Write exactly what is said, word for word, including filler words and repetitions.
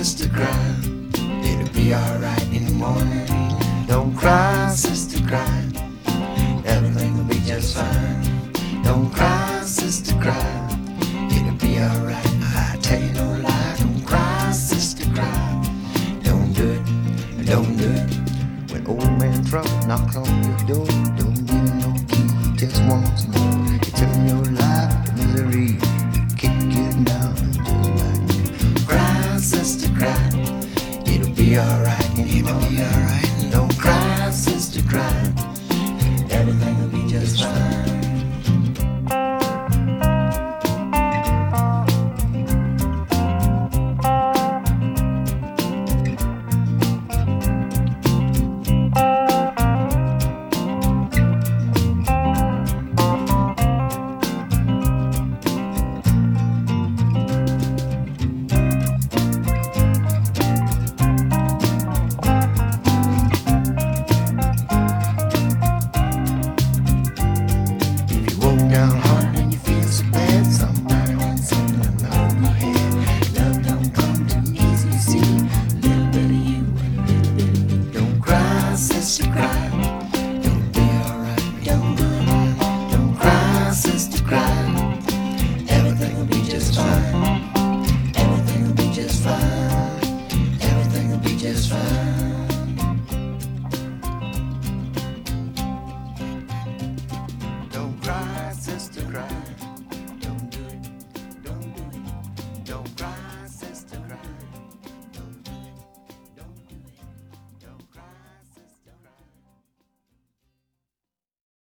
sister, cry. It'll be alright in the morning. Don't cry, sister, cry. Everything will be just fine. Don't cry, sister, cry. It'll be alright. I tell you no lie. Don't cry, sister, cry. Don't do it, don't do it. When old man trouble knocks on your door, don't give him no key, he just wants more. You tell him your life, the misery, kick you down just like you. Cry, sister, cry. It'll be alright, it'll be alright. Don't cry, sister, cry. Everything will be just fine. Down hard and you feel so bad. Somebody wants something about your head. Love don't come too easy, you see. A little bit of you and a little bit of me. Don't cry, sister, cry. It'll be alright. Don't do it. Don't cry, sister, cry. Everything will be just fine. Everything will be just fine. Everything will be just fine. Don't cry, sister, cry. Don't do it, don't do it, don't cry.